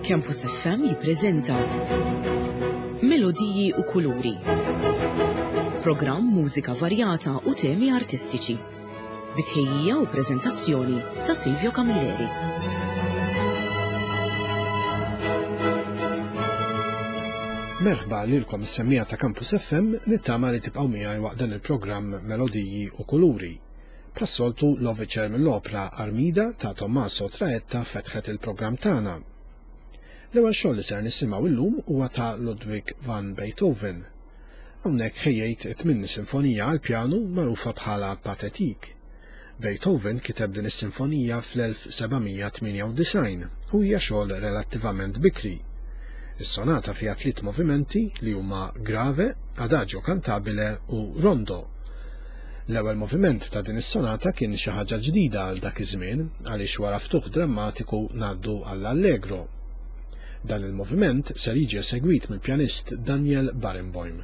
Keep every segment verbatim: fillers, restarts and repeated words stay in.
Campus F M jippreżenta Melodiji u Kuluri. Programm mużika varjata u temi artistiċi. Bitħejjija u preżentazzjoni ta' Silvio Camilleri. Merħba lilkom is-semmija ta' Campus F M nittama li tibqgħu miegħi waqt dan il-programm Melodiji u Kuluri. Passoltu l-Overture mill-opra Armida ta' Tommaso Traetta fetħet il-programm tagħna. L-ewwel xogħol li ser nisimgħu illum huwa ta' Ludwig van Beethoven. Hawnhekk ħejjejt it-tmien sinfonija għal pjanu magħrufa bħala Pathetique. Beethoven kiteb din is-sinfonija fl-elf sebgħimija tminja u design u hija xogħol relattivament bikri. Is-sonata fiha tliet movimenti li huma grave, adagio cantabile u rondo. L-ewwel moviment ta' din is-sonata kien xi ħaġa ġdida għal dak iż-żmien għaliex wara ftuħ drammatiku ngħaddu għall-allegro. Dan il-moviment ser jiġi segwit mill-pjanist Daniel Barenboim.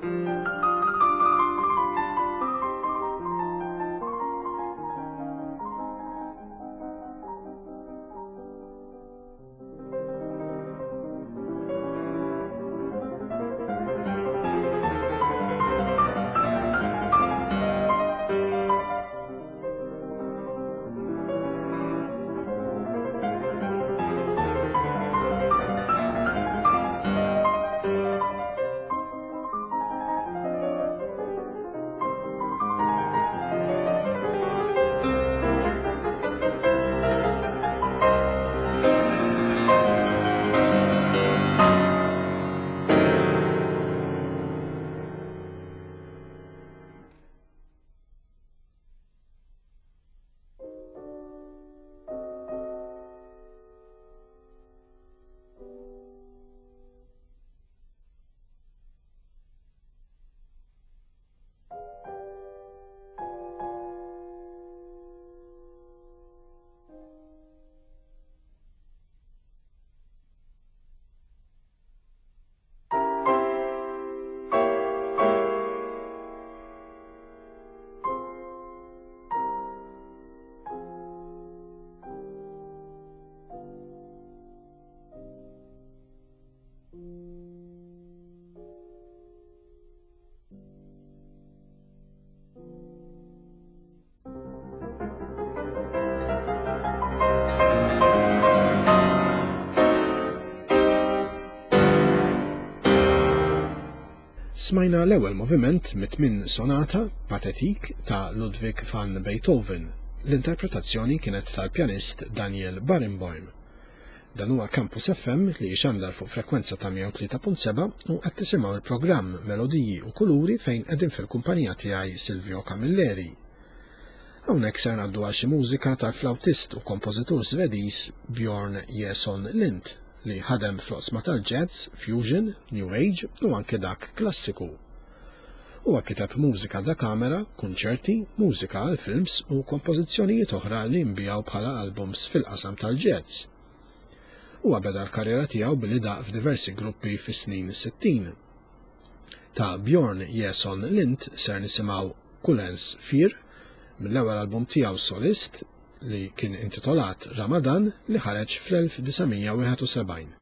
Smajna l-ewwel moviment mit-tmien sonata Pathetique ta' Ludwig van Beethoven. L-interpretazzjoni kienet tal-pjanist Daniel Barenboim. Dan huwa Campus F M li jxandar fuq frekwenza ta' mija u tlieta punt seba' u qed tisimgħu l-programm Melodiji u Kuluri fejn qegħdin fil-kumpanija tiegħi Silvio Camilleri. Hawnhekk ser ngħaddu għal xi mużika tal-flawtist u kompożitur Svediż Bjorn Jesson Lind li ħadem fl-oqsma tal-jazz, fusion, new age u anke dak klassiku. Huwa kiteb mużika da kamera, kunċerti, mużika għal films u kompożizzjonijiet oħra li nbijaw bħala albums fil-qasam tal-jazz. Huwa beda l-karriera tiegħu billi daq f'diversi gruppi fis-snin sittin. Ta' Bjorn Jesson Lind ser nisimgħu Kullens Fir mill-ewwel album tiegħu solist li kien intitolat Ramadan li ħareġ fl-elf disajnmija wieħed u sebgħin.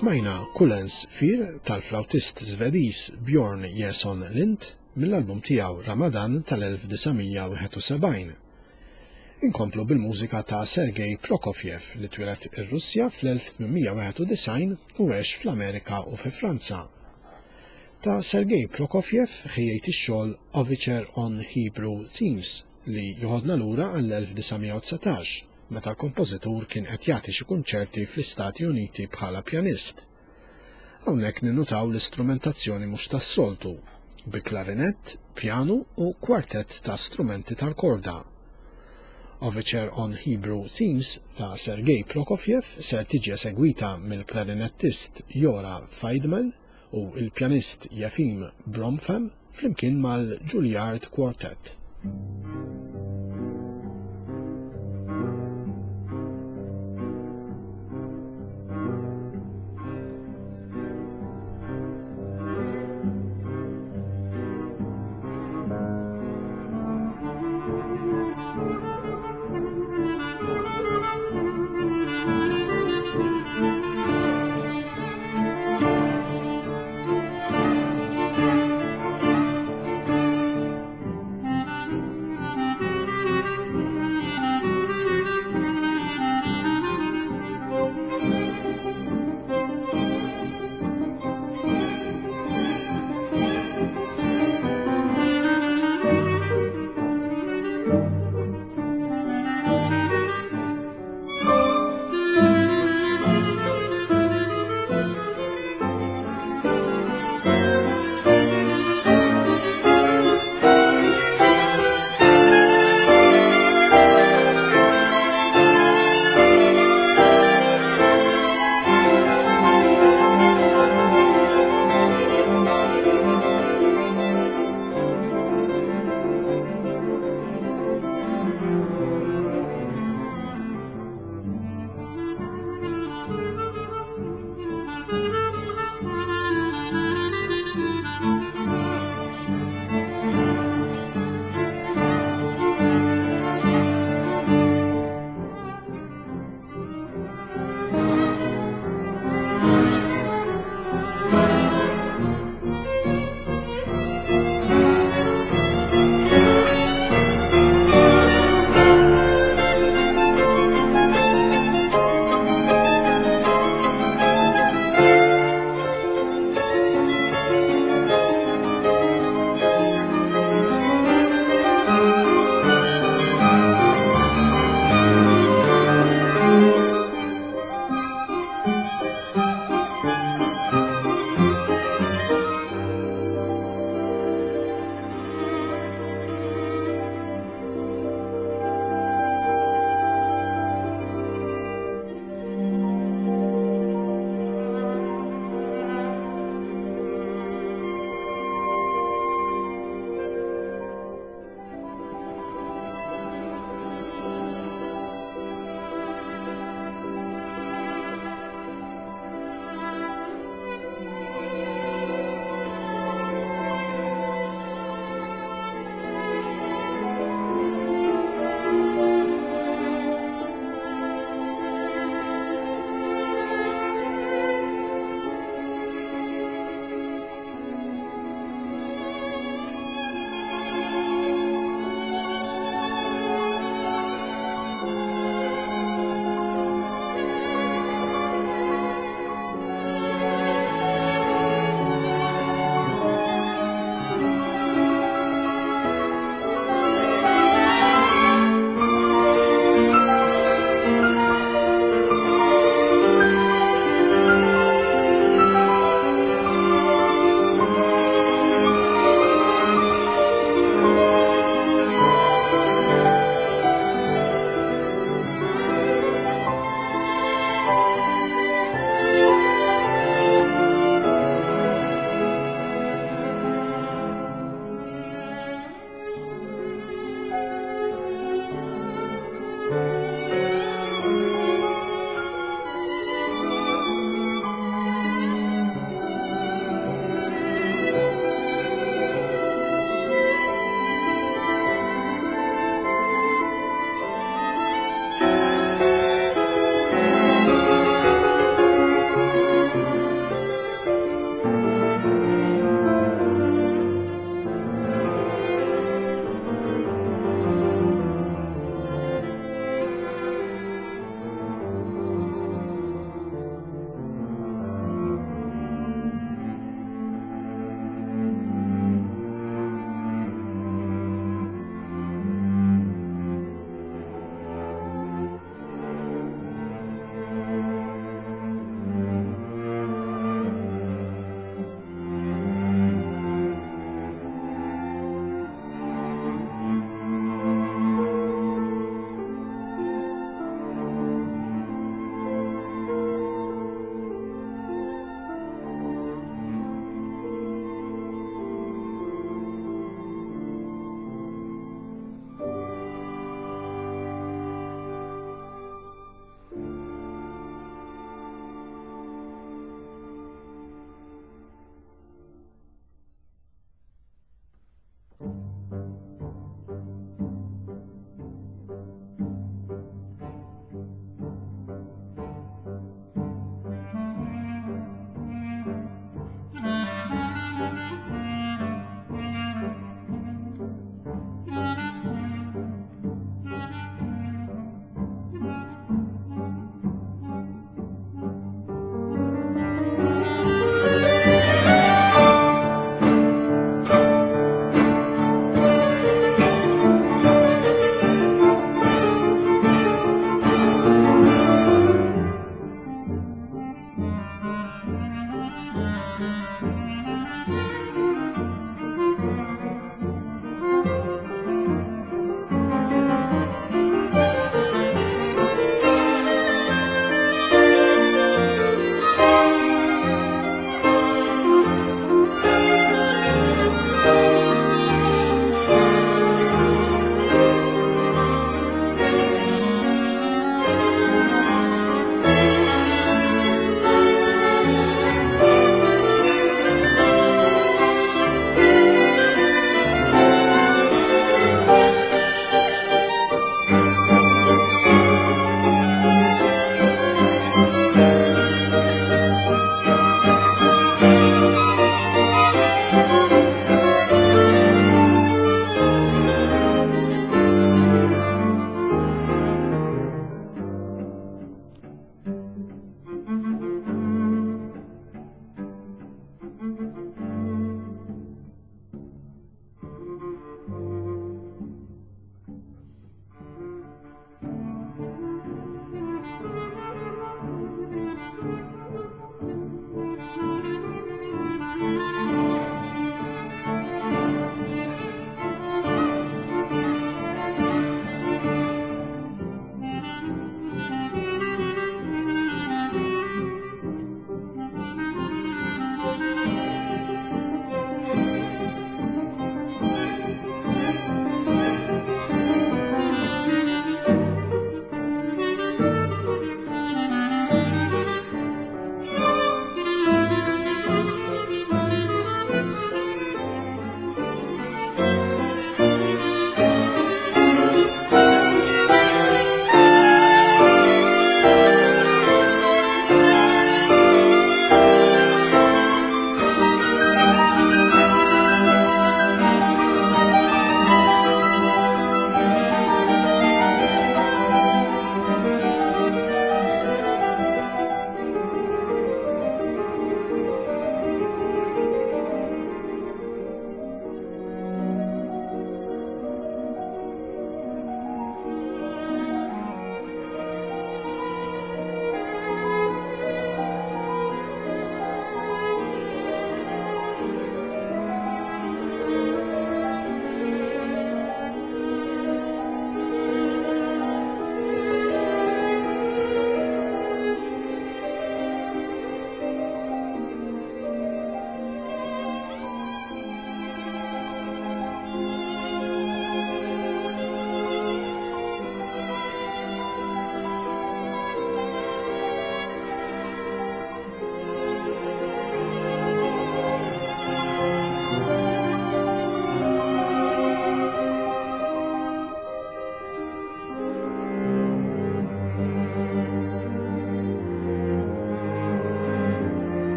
Smajna Kullens Fir tal-flautist Svediż Bjorn Jesson Lind mill-album tiegħu Ramadan tal-elf tisa' wieħed u sebgħin. Inkomplu bil-mużika ta' Sergej Prokofjev li twilet ir-Russja fl-elf tminmija wieħed u disgħin u għex fl-Amerika u fi Franza. Ta' Sergej Prokofjev ħejjejt ix-xogħol Overture on Hebrew Themes li joħodna lura għall-elf tisa' u tsatax, meta l-kompożitur kien qed jagħti xi kunċerti fl-Istati Uniti bħala pjanist. Hawnhekk ninnutaw l-istrumentazzjoni mhux tas-soltu, bi klarinett, pjanu u kwartett ta' strumenti tal-korda. Overture on Hebrew Themes ta' Sergej Prokofjev ser tiġi esegwita mill-klarinettist Jora Feidman u il-pjanist Yefim Bromfam flimkien mal-Juilliard Quartet.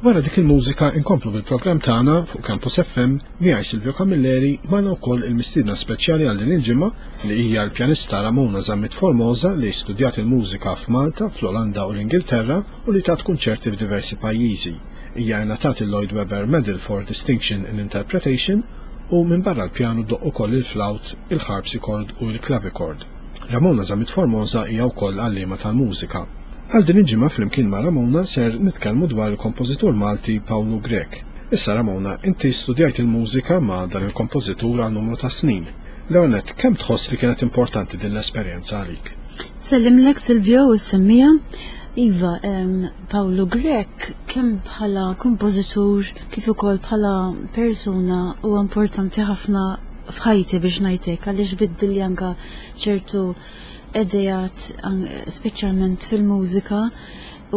Wara dik il-mużika inkomplu bil-programm tagħna fuq Campus F M miegħi Silvio Camilleri magħna wkoll il-mistiedna speċjali għal din il-ġimgħa li hija l-pjanista Ramona Zammit Formosa li studjat il-mużika f'Malta, fl-Olanda u l-Ingilterra u li tat kunċerti f'diversi pajjiżi. Hija ngħatat il-Lloyd Webber Medal for Distinction in Interpretation u minn barra l-pjanu doq ukoll il-flawt, il-harpsichord u l-clavichord. Ramona Zammit Formosa hija wkoll għalliema tal-mużika. Għal din il-ġimgħa flimkien ma' Ramona ser nitkellmu dwar il-kompożitur Malti Pawlu Grek. Issa Ramona, inti studjajt il-mużika ma' dan il-kompożitur għal numru ta' snin. Leonet, kemm tħoss li kienet importanti din l-esperjenza għalik? Sellimlek Silvio u semmija. Iva, um, Pawlu Grek kemm bħala kompożitur kif ukoll bħala persuna u importanti ħafna f'ħajti biex ngħidlek għaliex biddil anke ċertu edejat speċjalment fil-mużika u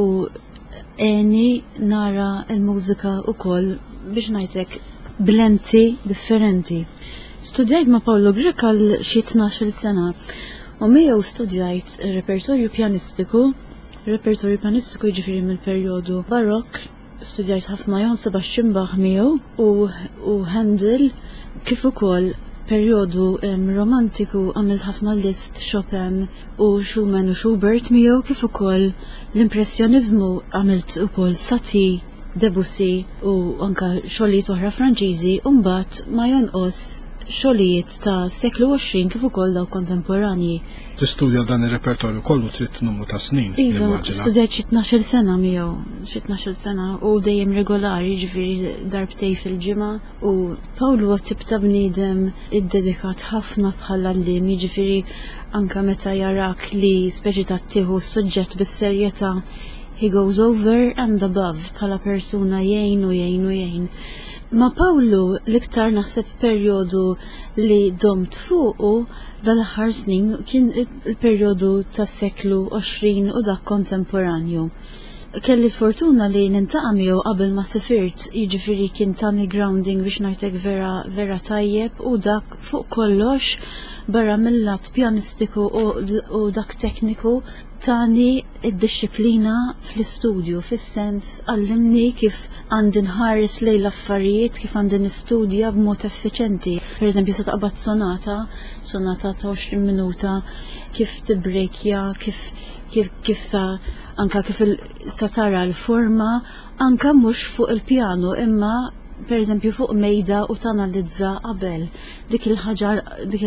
eni nara il-mużika ukoll biex ngħidlek blenti differenti. Studjajt ma' Pawlu Grek għal xi tnax-il sena u miegħu studjajt repertorju pjanistiku, repertorju pjanistiku jiġifieri mill-perjodu barokk, studjajt ħafna Johann Sebastian Bach miegħu u u Handel kif ukoll perjodu um, romantiku għamilt ħafna Liszt, Chopin u Schumann u Schubert miegħu kif ukoll l-impressjonizmu għamilt ukoll Satie, Debussy u anka xogħlijiet oħra Franċiżi u mbagħad ma jonqos xogħlijiet ta' seklu għoxrin kif ukoll daw kontemporanji. Tistudja dan ir-repertorju kollu trid numru ta' snin. Iva, studjajt xi tnax-il sena miegħu, xi tnax-il sena u dejjem regolari, ġifieri darbtej fil-ġimgħa u Pawlu huwa tip ta' bniedem iddedikat ħafna bħala alliem, jiġifieri anke meta jarak li speċi ta' tieħu s-suġġett bis-serjetà he goes over and above bħala persuna jgħin u jgħin u jgħin. Ma Pawlu l-iktar naħseb perjodu li domt fuqu dal-aħħar snin kien il-perjodu tas-seklu għoxrin u dak kontemporanju. Kelli fortuna li nintaqa' miegħu qabel ma sifirt, jiġifieri kien tani grounding biex ngħidlek vera vera tajjeb u dak fuq kollox barra mill-lat pjanistiku u, u dak tekniku tani id-disciplina fl-istudju, fis-sens għallimni kif għandi nħares lejn l-affarijiet, kif għandi nistudja b'mod effiċenti. Per eżempju, se taqbad sonata, sonata ta' għoxrin minuta, kif tibrekja, kif kif kif sa anka kif sa tara l-forma, anka mhux fuq il-pjano, imma per eżempju fuq mejda u tanalizza qabel. Dik il-ħaġa,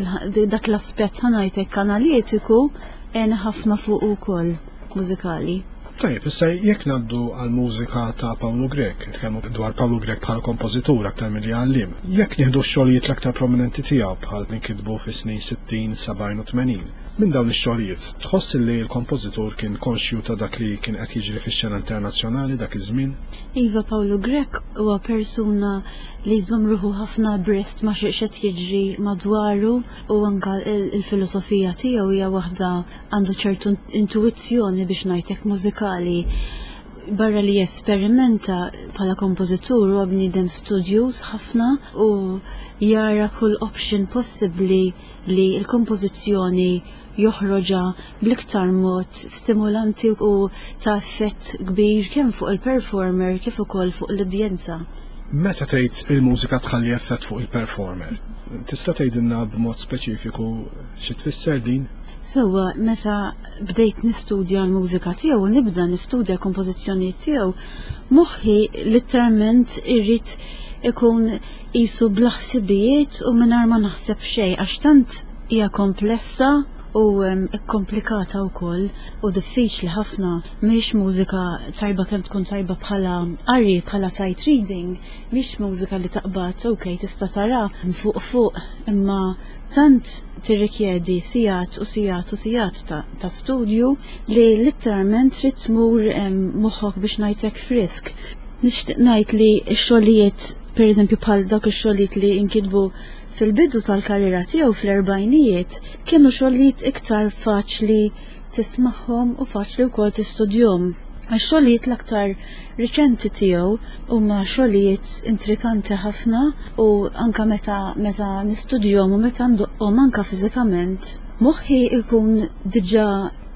dak l-aspett ħanajtek analitiku għena ħafna fuq ukoll mużikali. Tajjeb, issa jekk ngħaddu għall-mużika ta' Pawlu Grek, nitkellmu dwar Pawlu Grek bħala kompożitur aktar milli għalliem. Jekk nieħdu x-xogħlijiet l-aktar prominenti tiegħu bħal min kitbu fis-snin sittin, sebgħin u tmenin. Minn dawn ix-xogħlijiet, tħoss li l-kompożitur kien konxju ta' dak li kien qed jiġri fix-xena internazzjonali dak iż-żmien? Iva, Pawlu Grek huwa persuna li jżomm ruħu ħafna brest ma' xi qed jiġri madwaru u anke il-filosofija tiegħu hija waħda għandu ċertu intuizzjoni biex ngħidlek mużikali. Barra li jesperimenta bħala kompożitur huwa bniedem studjuż ħafna u jara kull option possibbli li l-kompożizzjoni joħroġa bl-iktar mod stimulanti u ta' effett kbir kemm fuq il-performer kif ukoll fuq l-udjenza. Meta tgħid il-mużika tħalli effett fuq il-performer, tista' tgħidilna b'mod speċifiku xi tfisser din? Sewwa, meta bdejt nistudja l-mużika tiegħu u nibda nistudja l-kompożizzjonijiet tiegħu, moħħi letteralment irrid ikun qisu bl-ħsibijiet u mingħajr ma naħseb xejn għax tant hija komplessa u komplikata wkoll u diffiċli ħafna. Mhix mużika tajba kemm tkun tajba bħala qari bħala sight reading, mhix mużika li taqbad okej tista' tara fuq fuq, imma tant tirrikjedi sigħat u sigħat u sigħat ta', ta studju li letteralment trid tmur moħħok biex ngħidlek frisk. Nixtieq ngħid li x-xogħlijiet pereżempju bħal dak ix-xogħlijiet li inkitbu fil-bidu tal-karriera tiegħu fl-erbajnijiet kienu xogħlijiet iktar faċli tismagħhom u faċli wkoll tistudjhom. Għax-xogħlijiet l-aktar riċenti tiegħu huma xogħlijiet intrikanti ħafna u anke meta meta nistudjhom u meta ndoqhom anke fiżikament moħħi ikun diġà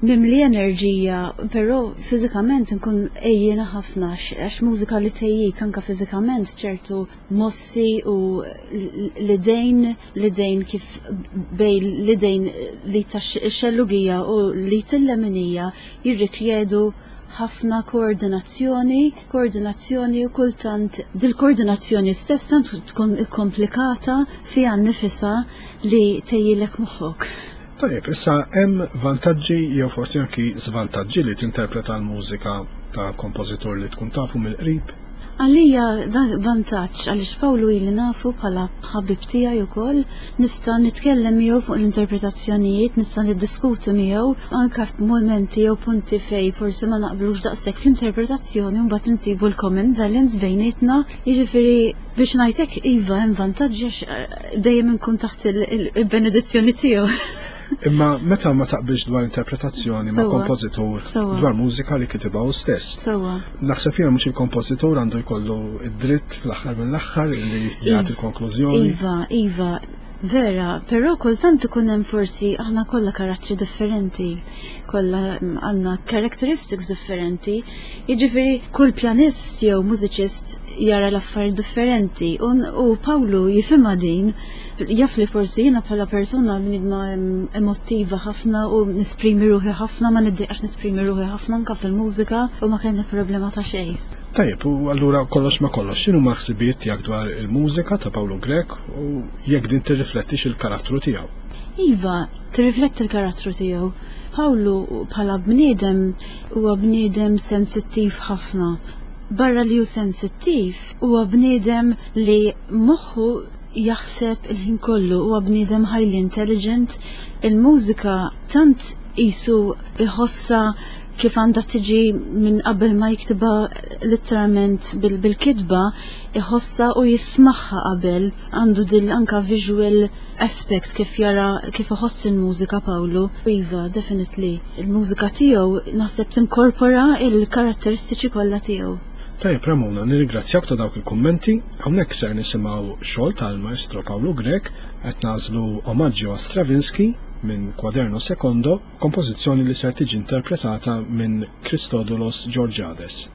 mimli enerġija, però fiżikament nkun ejjena ħafna għax mużika li tejjik anka fiżikament ċertu mossi u l-idejn l-idejn kif bej l-idejn li tax-xellugija u li t-leminija jirrikjedu ħafna koordinazzjoni, koordinazzjoni u kultant dil-koordinazzjoni stessa tkun komplikata fiha nnifisha li tejjilek moħħok. Tajjeb, issa hemm vantaġġi jew forsi anki żvantaġġi li tinterpreta l-mużika ta' kompożitur li tkun tafu mill-qrib? Għalija dan vantaġġ għaliex Pawlu ili nafu bħala ħabib tiegħi wkoll nista' nitkellem miegħu fuq l-interpretazzjonijiet, nista' niddiskuti miegħu anke f'momenti jew punti fej forsi ma naqblux daqshekk fl-interpretazzjoni u mbagħad insibu l-common balance bejnietna, jiġifieri biex ngħidlek iva hemm vantaġġi għax dejjem inkun taħt il-benedizzjoni tiegħu. Imma meta ma taqbilx dwar interpretazzjoni ma' kompożitur dwar mużika li kitibha hu stess. Sewwa. Naħseb jiena mhux il-kompożitur għandu jkollu id-dritt fl-aħħar mill-aħħar li jagħti l-konklużjoni. Iva, iva, vera, però kultant ikun hemm forsi aħna kollha karattri differenti, kollha għandna characteristics differenti, jiġifieri kull pjanist jew mużiċist jara l-affarijiet differenti u Pawlu jifhimha din. Jaf li forsi jiena bħala persuna bnidma emottiva ħafna u nisprimi ruħi ħafna, ma niddiqax nisprimi ruħi ħafna anke fil-mużika u ma kellna problema ta' xejn. Tajjeb, u allura kollox ma kollox, x'inhu ma ħsibijiet tiegħek dwar il-mużika ta' Pawlu Grek u jekk din tirriflettix il-karattru tiegħu? Iva, tirrifletti l-karattru tiegħu. Pawlu bħala bniedem huwa bniedem sensittiv ħafna. Barra li hu sensittiv huwa bniedem li moħħu jaħseb il-ħin kollu huwa bniedem highly intelligent, il-mużika tant qisu iħossa kif għandha tiġi minn qabel ma jiktibha letteralment bil-kitba, iħossa u jismaħħa qabel, għandu dil anka visual aspect kif jara kif iħoss il-mużika Pawlu. Iva, definitely, il-mużika tiegħu naħseb tinkorpora il-karatteristiċi kollha tiegħu. Tajjeb Ramona, nirringrazzjak ta' dawk il-kummenti, hawnhekk ser nisimgħu xogħol tal-Maestro Pawlu Grek qed nażlu omaġġju għal Stravinsky minn Quaderno Secondo, kompożizzjoni li ser tiġi interpretata minn Christodoulos Georgiades.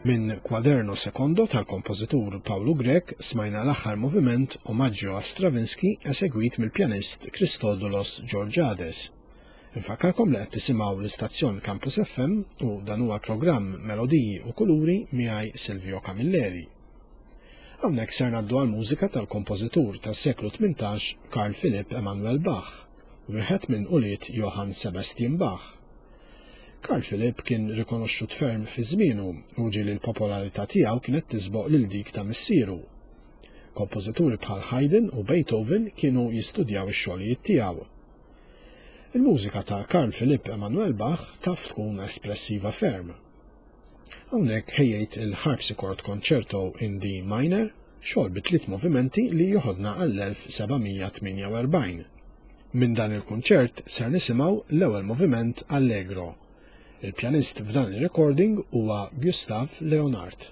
Minn Quaderno Secondo tal-kompożitur Paolo Grech smajna l-aħħar moviment omaġġju a Stravinsky esegwit mill-pjanist Christodoulos Georgiades. Infakkarkom li qed tisimgħu l-istazzjon Campus F M u dan huwa programm Melodiji u Kuluri miegħi Silvio Camilleri. Hawnhekk ser ngħaddu għall-mużika tal-kompożitur tas-seklu tmintax Carl Philipp Emanuel Bach, wieħed minn quliet Johann Sebastian Bach. Carl Philipp kien rikonoxxut ferm fi żmienu u ġieli l-popolarità tiegħu kienet tisboq lil dik ta' missieru. Kompożituri bħal Haydn u Beethoven kienu jistudjaw ix-xogħlijiet tiegħu. Il-mużika ta' Carl Philipp Emanuel Bach taf tkun espressiva ferm. Hawnhekk ħejjejt il-Harpsichord Concerto in D minor, xogħol bi tliet movimenti li joħodna għall-elf sebgħimija tminja u erbgħin. Minn dan il-kunċert ser nisimgħu l-ewwel moviment Allegro. Il-pjanist f'dan il-recording huwa Gustav Leonhardt.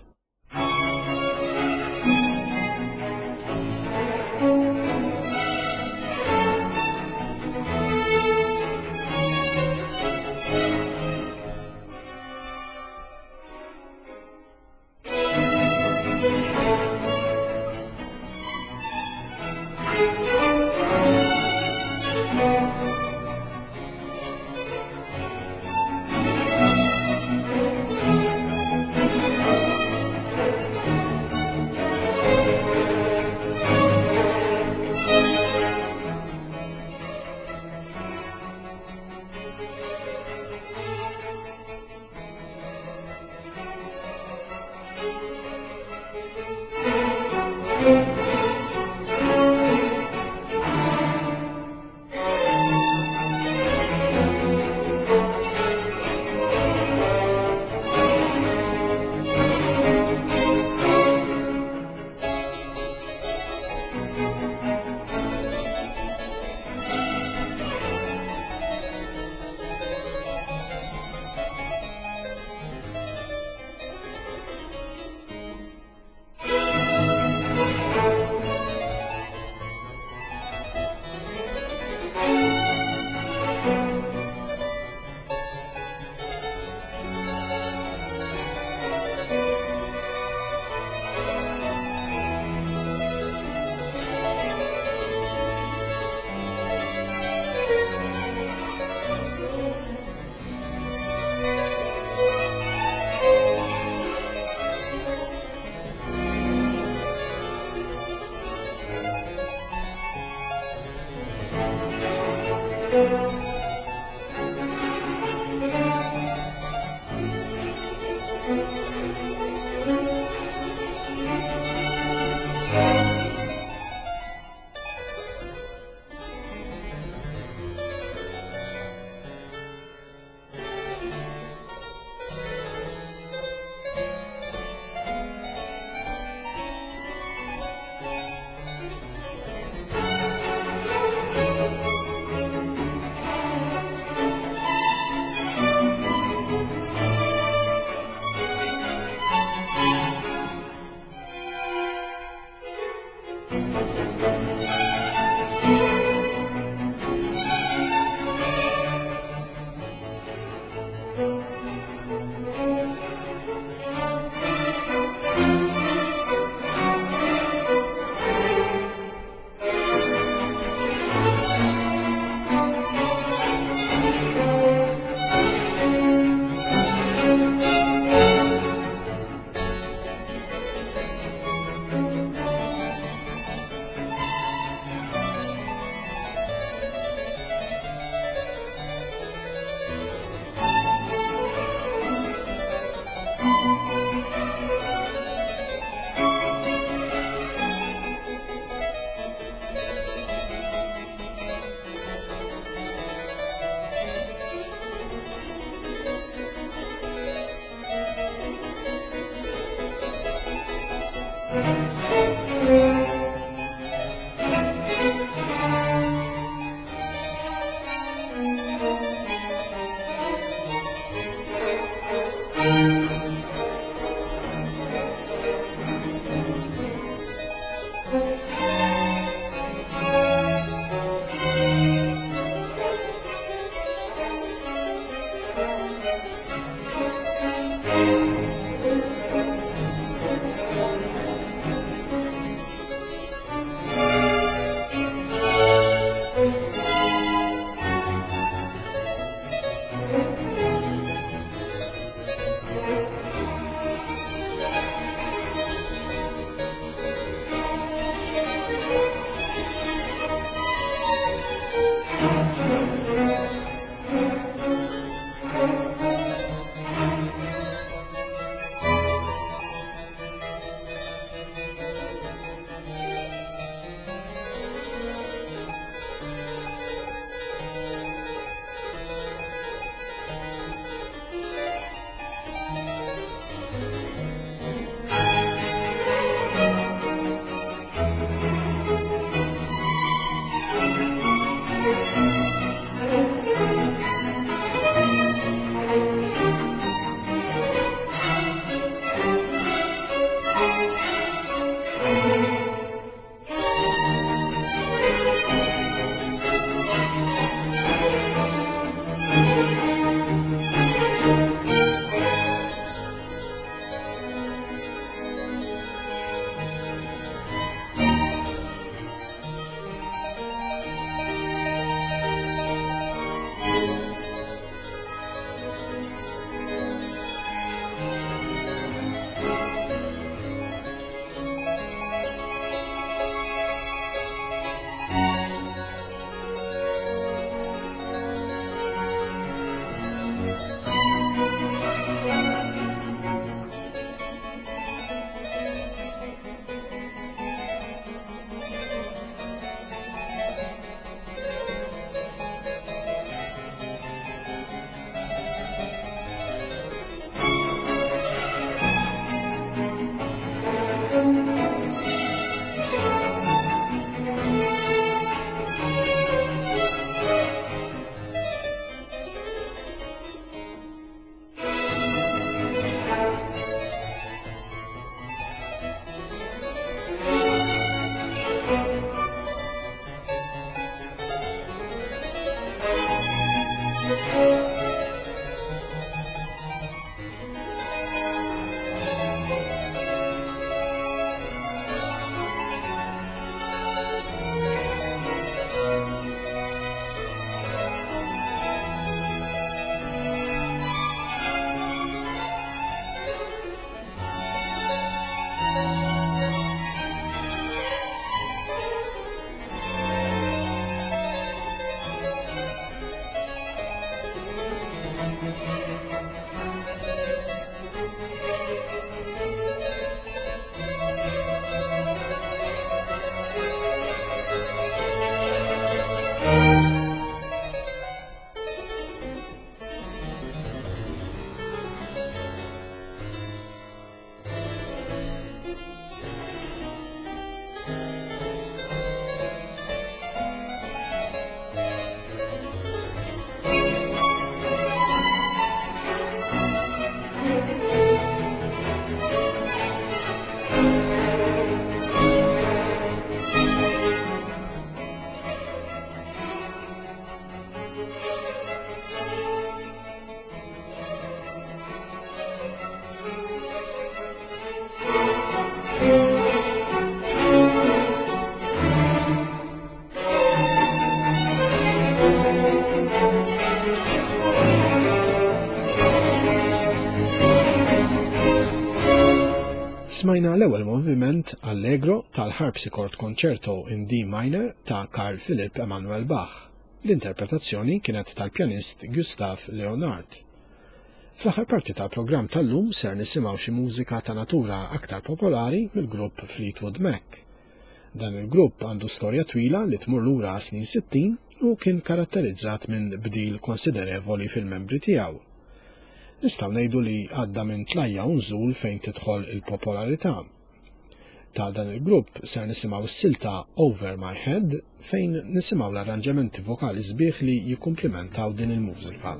Smajna l-ewwel moviment Allegro tal-Harpsichord Concerto in D minor ta' Carl Philipp Emanuel Bach. L-interpretazzjoni kienet tal-pjanist Gustav Leonhardt. Fl-aħħar parti tal-programm tal-lum ser nisimgħu xi mużika ta' natura aktar popolari mill-grupp Fleetwood Mac. Dan il-grupp għandu storja twila li tmur lura snin sittin u kien karatterizzat minn bdil konsiderevoli fil-membri tiegħu. Nistgħu ngħidu li għadda minn tlajja u nżul fejn tidħol il-popolarità. Ta' dan il-grupp ser nisimgħu s-silta Over My Head fejn nisimgħu l-arranġamenti vokali sbieħ li jikkumplimentaw din il-mużika.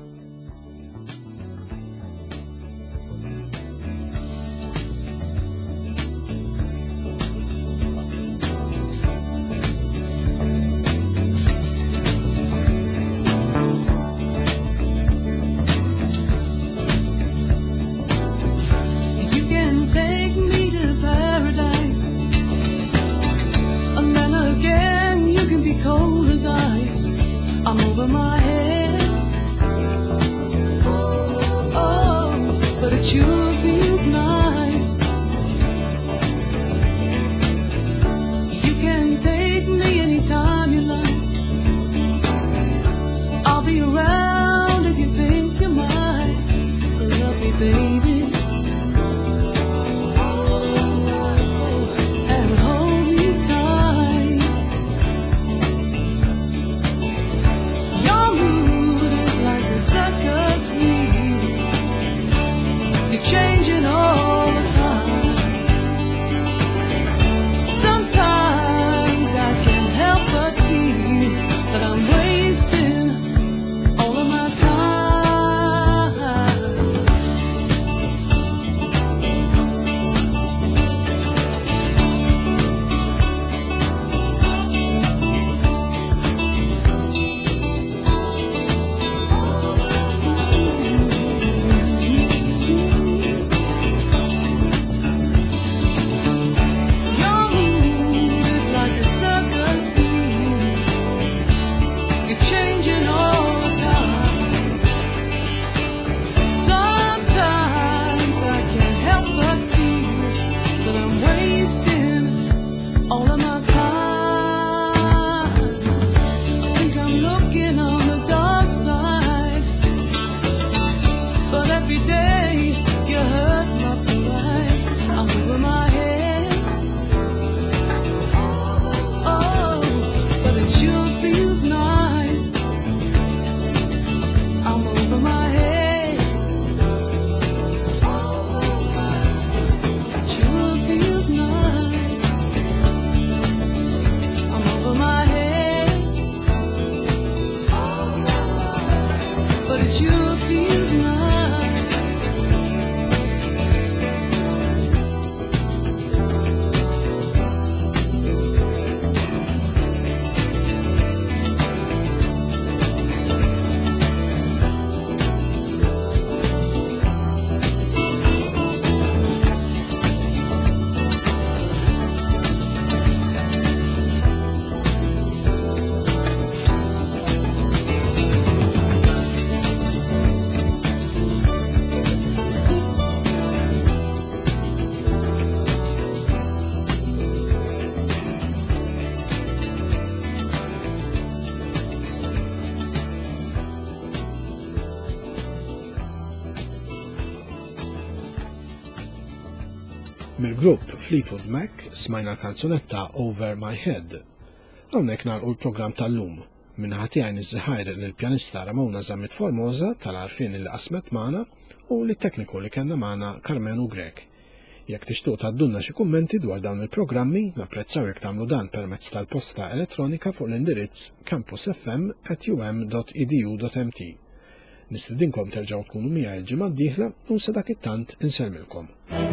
Mill-grupp Fleetwood Mac smajna l-kanzunetta Over My Head. Hawnhekk nagħlqu l-programm tal-lum. Minnaħa tiegħi niżżeħħajr lill-pjanista Ramona Zammit Formosa tal-għarfien li qasmet magħna u lit-tekniku li kellna magħna Carmenu Grek. Jekk tixtiequ tgħaddulna xi kummenti dwar dawn il-programmi, napprezzaw jekk tagħmlu dan permezz tal-posta elettronika fuq l-indirizz campus f m at u m dot e d u dot m t. Nistedinkom terġgħu tkunu miegħi l-ġimgħa d-dieħla u sa dak it-tant insellmilkom.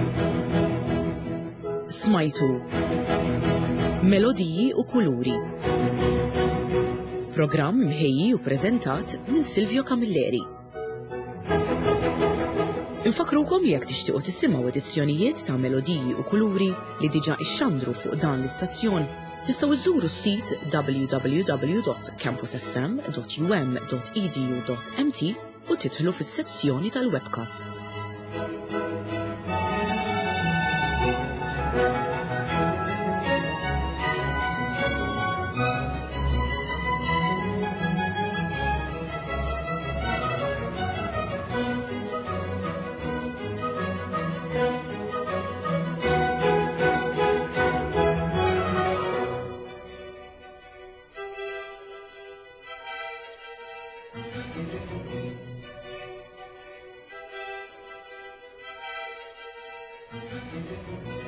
Smajtu Melodiji u Kuluri. Programm mħejji u preżentat minn Silvio Camilleri. Infakrukom jekk tixtiequ tisimgħu edizzjonijiet ta' Melodiji u Kuluri li diġà ixxandru fuq dan l-istazzjon, tistgħu iżuru s-sit w w w dot campus f m dot u m dot e d u dot m t u tidħlu fis-sezzjoni tal-webcasts. Thank you.